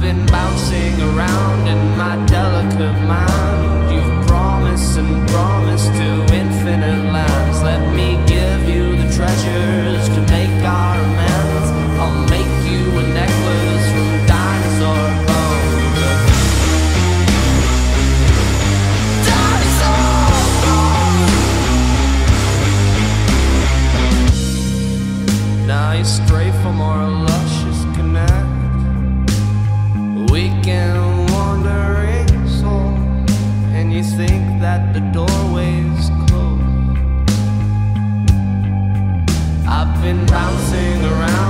been bouncing around in my delicate mind. You've promised and promised to infinite lands. Let me give you the treasures to make our amends. I'll make you a necklace from dinosaur bones. Dinosaur bones. Now you stray from our luscious connect. We can wander in soul, and you think that the doorway's closed. I've been bouncing around